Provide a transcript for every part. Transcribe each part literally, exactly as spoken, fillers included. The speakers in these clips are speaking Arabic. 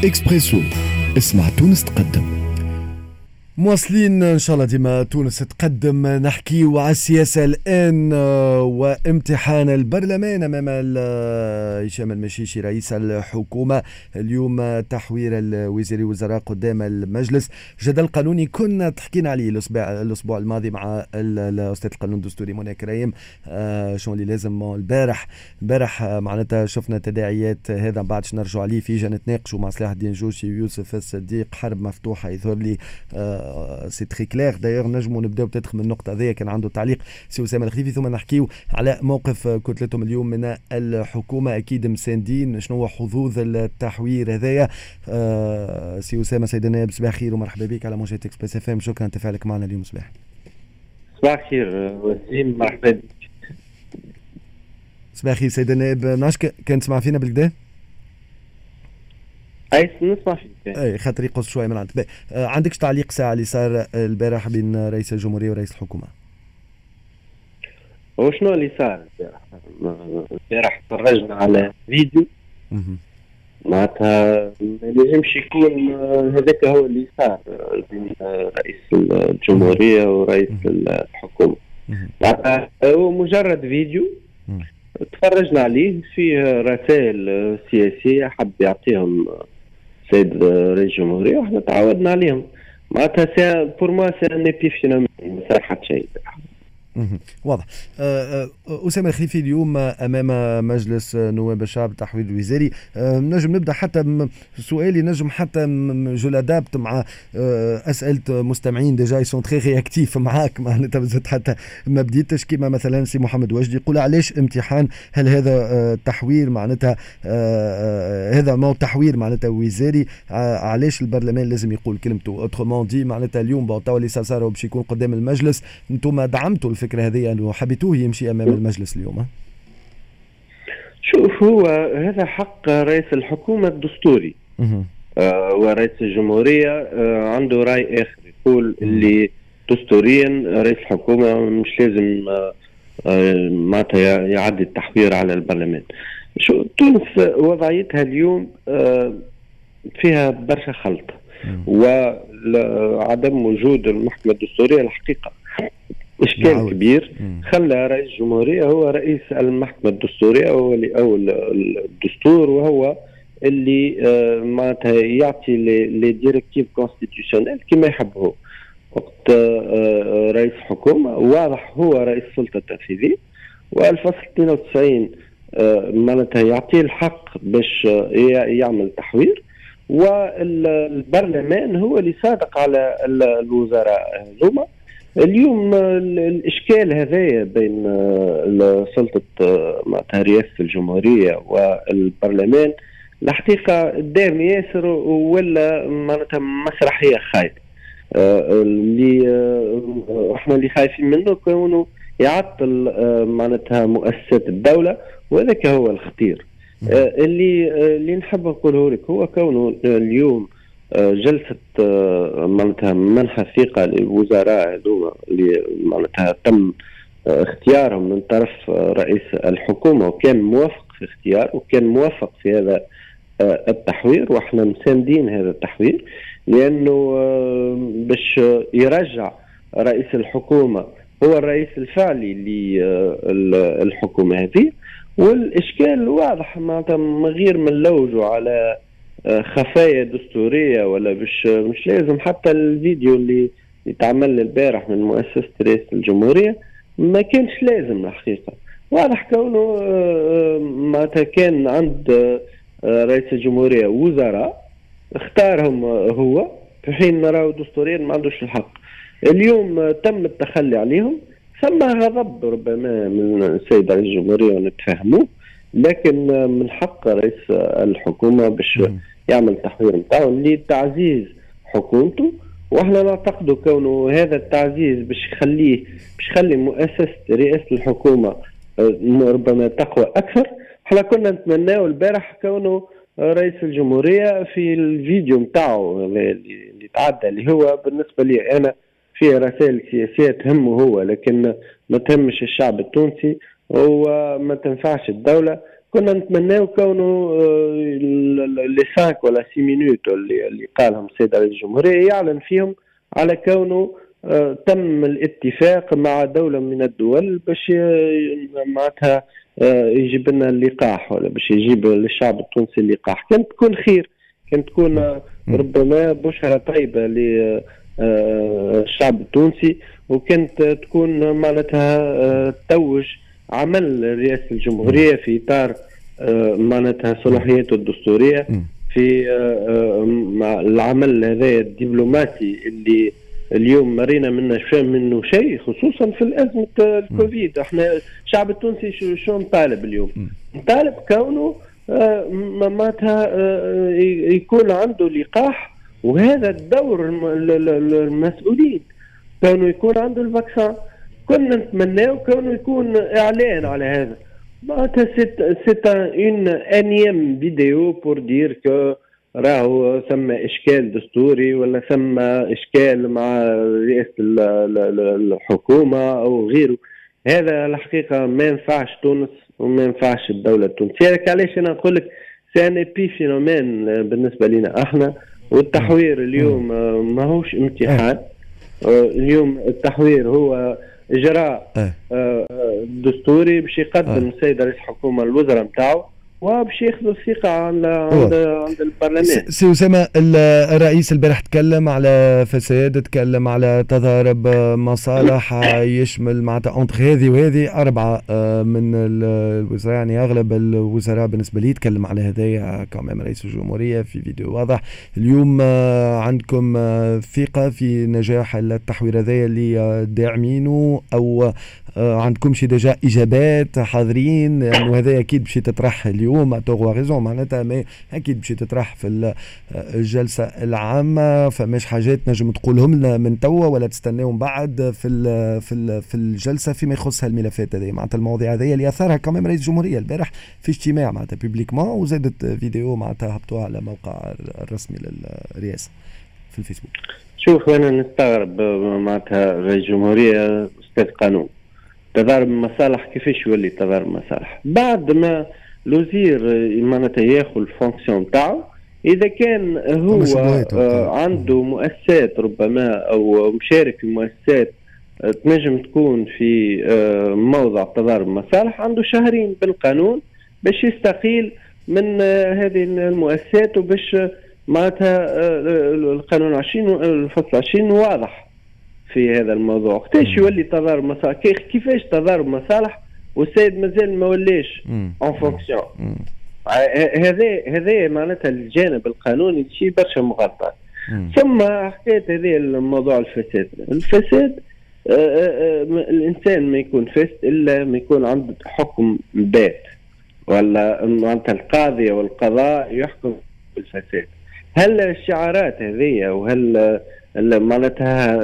إكسبريسو، اسمع تونس تقدم. مواصلين ان شاء الله ديما تونس تقدم، نحكيو على السياسه الان وامتحان البرلمان امام هشام المشيشي رئيس الحكومه. اليوم تحوير الوزيري وزراء قدام المجلس، جدل قانوني كنا تحكينا عليه الاسبوع الاسبوع الماضي مع الاستاذ القانون الدستوري منى كريم. آه شو اللي لازم البارح البارح معناتها شفنا تداعيات هذا، بعد نرجعوا عليه في نتناقشوا مع صلاح الدين جوشي ويوسف الصديق. حرب مفتوحه يظهر لي. آه سي تري كلير. دايوغ نجموا نبداو بتدخل من النقطه هذه، كان عنده تعليق سي اسامه الخليفي، ثم نحكيو على موقف كتلتهم اليوم من الحكومه. اكيد مساندين شنو هو حظوظ التحوير هذايا. آه سي اسامه سيد النائب، صباح خير ومرحبا بك على موجات اكسبريس اف ام. شكرا تفاعلك معنا اليوم. صباح صباح خير وسيم، مرحبا بك. صباح خير سيد النائب، نعرفش كان تسمع فينا بالكدا؟ اي نسمع فيك. اي خاطر يقص شويه من عندك. آه عندكش تعليق ساعه اللي صار البارح بين رئيس الجمهوريه ورئيس الحكومه؟ وشنو اللي صار البارح؟ تفرجنا على فيديو معناتها ما لازمش يكون هذاك هو اللي صار بين رئيس الجمهوريه ورئيس الحكومه. معناتها هو مجرد فيديو تفرجنا عليه فيه رسائل سياسيه حب يعطيهم سيد رئيس الجمهورية، وإحنا تعودنا عليهم. معناتها بور ما سي ان ايبيفينومين ما صار حتى شيء. واضح. أسامة الخليفي، اليوم أمام مجلس نواب الشعب تحويل الوزاري. نجم نبدأ حتى سؤالي، نجم حتى جو لادابت مع أسئلة مستمعين ديجا يسون تري رياكتيف معاك، معناتها بزت حتى ما بديتش كيما مثلا سي محمد وجدي يقول علاش امتحان؟ هل هذا تحوير معناتها هذا ما هو تحوير معناتها وزاري؟ علاش البرلمان لازم يقول كلمته؟ اوترومون دي معناتها اليوم بطاو اللي صار باش يكون قدام المجلس، انتم دعمتوا الفكرة هذه أنه حبيتوه يمشي أمام المجلس اليوم؟ شوف، هو هذا حق رئيس الحكومة الدستوري. آه ورئيس الجمهورية آه عنده رأي آخر، يقول اللي دستوريا رئيس الحكومة مش لازم آه آه معناتها يعدي التحوير على البرلمان. شو تونس وضعيتها اليوم آه فيها برشا خلط، وعدم وجود المحكمة الدستورية الحقيقة إشكال نعود. كبير خلى رئيس الجمهورية هو رئيس المحكمة الدستورية أو الدستور، وهو اللي معناتها يعطي لي ديريكتيف كونستيتيوشنال كما يحب هو. وقت رئيس حكومة واضح هو رئيس السلطة التنفيذية، والفصل اثنين وتسعين معناتها يعطيه الحق باش يعمل تحوير، والبرلمان هو اللي صادق على الوزراء هذوما. اليوم الإشكال هذايا بين سلطة معناتها رئاسة الجمهورية والبرلمان الحقيقة قدام ياسر، ولا معناتها مسرحية خايبة. اللي احنا اللي خايفين منه كونه يعطل معناتها مؤسسات الدولة، وذاك هو الخطير. اللي اللي نحب نقوله لك هو كونه اليوم جلسة معناتها منح الثقة للوزراء هذوما اللي معناتها تم اختيارهم من طرف رئيس الحكومة، وكان موافق في اختيار وكان موافق في هذا التحوير، واحنا مساندين هذا التحوير، لأنه باش يرجع رئيس الحكومة هو الرئيس الفعلي للحكومة هذه. والإشكال واضح معناتها من غير ما نلوجوا على خفايا دستورية ولا مش مش لازم. حتى الفيديو اللي يتعمل البارح من مؤسسة رئاسة الجمهورية ما كانش لازم الحقيقة. واضح كونه معناتها كان عند رئيس الجمهورية وزراء اختارهم هو، في حين نراو دستوريا ما عندوش الحق. اليوم تم التخلي عليهم، ثم غضب ربما من السيد رئيس الجمهورية ونتفاهموه، لكن من حق رئيس الحكومة باش يعمل تحوير نتاعو لتعزيز حكومته. واحنا نعتقد كونه هذا التعزيز باش يخليه باش يخلي مؤسسة رئاسة الحكومة ربما تقوى أكثر. احنا كنا نتمناه البارح كونه رئيس الجمهورية في الفيديو نتاعو اللي تعدى، اللي هو بالنسبة لي أنا فيه رسائل سياسية تهمه هو، لكن ما تهمش الشعب التونسي، وما تنفعش الدولة. كنا نتمناو كونه لي خمسة ولا ستة مينوت اللي اللي قالهم السيد رئيس الجمهورية يعلن فيهم على كونه تم الاتفاق مع دولة من الدول باش معناتها يجيب لنا اللقاح ولا باش يجيب للشعب التونسي اللقاح. كانت تكون خير، كانت تكون ربما بشرة طيبة للشعب التونسي، وكانت تكون معناتها توج عمل رئاسة الجمهورية في إطار معناتها صلاحياته الدستورية في العمل هذا الدبلوماسي اللي اليوم مرينا منه شيء منه شيء، خصوصا في الأزمة الكوفيد. احنا الشعب التونسي شو شو نطالب اليوم؟ نطالب كونه معناتها يكون عنده لقاح، وهذا الدور المسؤولين كونه يكون عنده الفاكسان. كنا نتمناه كونه يكون إعلان على هذا. معناتها سيت اون انيم فيديو بور دير كو راهو ثم اشكال دستوري ولا ثم اشكال مع رئاسه الحكومه او غيره. هذا الحقيقه ما ينفعش تونس وما ينفعش الدوله التونسيه. هذاك علاش انا نقول لك سي ان بي فينومين بالنسبه لنا احنا. والتحوير اليوم ماهوش امتحان، اليوم التحوير هو اجراء دستوري باش يقدم السيد رئيس الحكومه الوزراء نتاعو وباش ياخذوا الثقه عند عند عند البرلمان. سي اسامه، الرئيس البارح تكلم على فساد، تكلم على تضارب مصالح يشمل معناتها اونتر هذه وهذه اربعه من الوزراء، يعني اغلب الوزراء بالنسبه لي تكلم على هذايا كمان رئيس الجمهوريه في فيديو واضح. اليوم عندكم ثقه في نجاح التحوير هذايا اللي داعمينه، او عندكم شي ديجا اجابات حاضرين انه يعني هذا اكيد باش تطرح اليوم تغوا ريزون معناتها ما اكيد باش تطرح في الجلسه العامه؟ فماش حاجات نجم تقولهم لنا من توا ولا تستناهم بعد في ال في ال في الجلسه فيما يخص الملفات هذه معناتها المواضيع هذه اللي اثارها كمان رئيس الجمهوريه البارح في اجتماع معناتها بوبليكمون، وزادت فيديو معناتها هبطوها على موقع الرسمي للرئاسه في الفيسبوك. شوف انا نستغرب معناتها رئيس الجمهوريه استاذ قانون تضارب المصالح، كيفاش يولي تضارب مصالح بعد ما الوزير معناتها ياخذ الفونكسيون تاعو؟ اذا كان هو آه عنده مؤسسات ربما او مشارك في مؤسسات تنجم تكون في آه موضع تضارب مصالح، عنده شهرين بالقانون باش يستقيل من آه هذه المؤسسات، وباش معناتها آه القانون عشرين الفصل عشرين واضح في هذا الموضوع. وقتاش يولي تضارب مصالح؟ كيفاش تضارب مصالح والسيد مازال ما ولاش اون فونكسيون؟ هذا هذا معناتها الجانب القانوني شيء برشا مغالطات. ثم حكايه هذه الموضوع الفساد. الفساد آآ آآ الانسان ما يكون فاسد الا ما يكون عنده حكم بات، ولا معناتها القاضي والقضاء يحكم بالفساد. هل الشعارات هذه وهل معناتها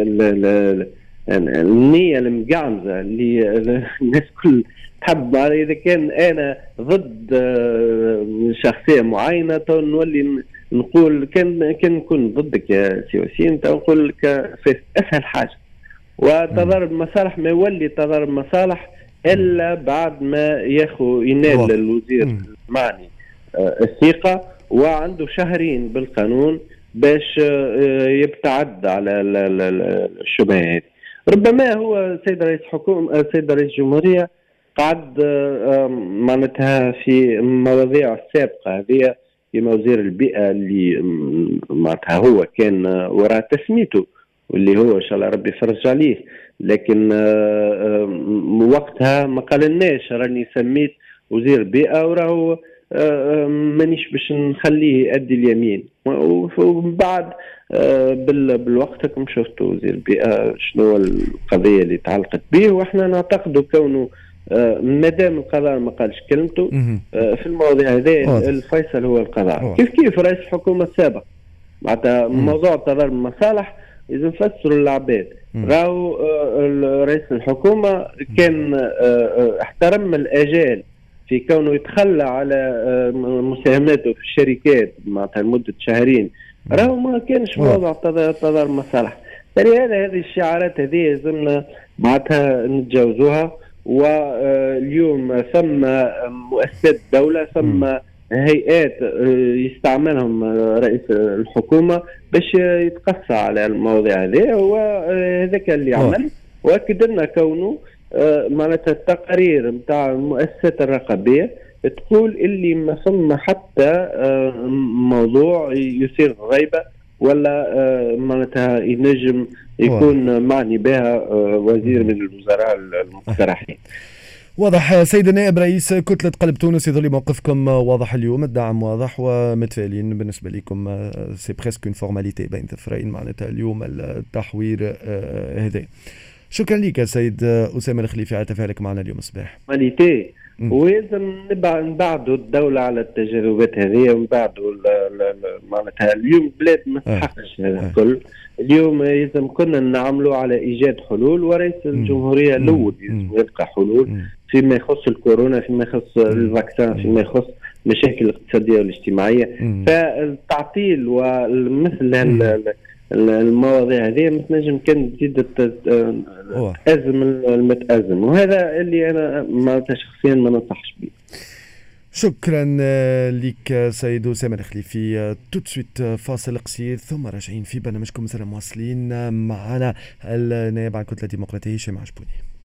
النية المقعمزة اللي الناس كل تحب، إذا كان أنا ضد شخصية معينة نولي نقول كان كان نكون ضدك يا سي وسيم نقول لك أسهل حاجة. وتضارب مصالح ما يولي تضارب مصالح إلا بعد ما ياخو ينال الوزير المعني الثقة وعنده شهرين بالقانون باش يبتعد على الشبهات. ربما هو السيد رئيس حكومة السيد رئيس الجمهورية قعد معناتها في مواضيع السابقة هذه كما وزير البيئة اللي معناتها هو كان وراء تسميته واللي هو إن شاء الله ربي يفرج عليه، لكن وقتها ما قالناش راني سميت وزير البيئة وراهو مانيش باش نخليه يؤدي اليمين. ومن بعد بالوقت كم شفتوا وزير البيئة شنو القضية اللي تعلقت به، واحنا نعتقد كونه مادام القضاء ما قالش كلمته في المواضيع هذه الفيصل هو القضاء. كيف كيف رئيس الحكومة السابق معناتها موضوع تضارب المصالح إذا نفسروا للعباد راهو رئيس الحكومة كان احترم الآجال في كونه يتخلى على مساهماته في الشركات معناتها لمدة شهرين، راهو ما كانش موضوع تضارب مصالح. هذه هذه الشعارات هذه لازمنا معناتها نتجاوزوها واليوم ثم مؤسسات دولة، ثم هيئات يستعملهم رئيس الحكومة باش يتقصى على المواضيع هذه، وهذاك اللي عمل. واكد لنا كونه معناتها التقارير نتاع المؤسسات الرقابية تقول اللي ما ثم حتى موضوع يثير غيبة ولا معناتها ينجم يكون معني بها وزير من الوزراء المقترحين. واضح. سيد النائب رئيس كتلة قلب تونس، يظل موقفكم واضح اليوم، الدعم واضح ومتفائلين بالنسبة لكم. سي بريسك اون فورماليتي بين ظفرين معناتها اليوم التحوير هذا. شكرا لك سيد أسامة الخليفي على تفاعلك معنا اليوم الصباح. فورماليتي، ولازم نبعدوا الدولة على التجربات هذه، ونبعدوا معناتها اليوم بلاد ما تحقش هذا الكل. اليوم لازم كنا نعملوا على إيجاد حلول، ورئيس الجمهورية الأول يلقى حلول فيما يخص الكورونا، فيما يخص الفاكسان، فيما يخص المشاكل الاقتصادية والاجتماعية. فالتعطيل ومثل المواضيع هذه ما تنجم كان تزيد تأزم المتأزم، وهذا اللي أنا ما شخصيا ما ننصحش به. شكرا لك سيد أسامة الخليفي. توتسويت فاصل قصير ثم راجعين في برنامجكم. سلام، مواصلين معنا النائب عن كتلة ديمقراطية هشام عجبوني.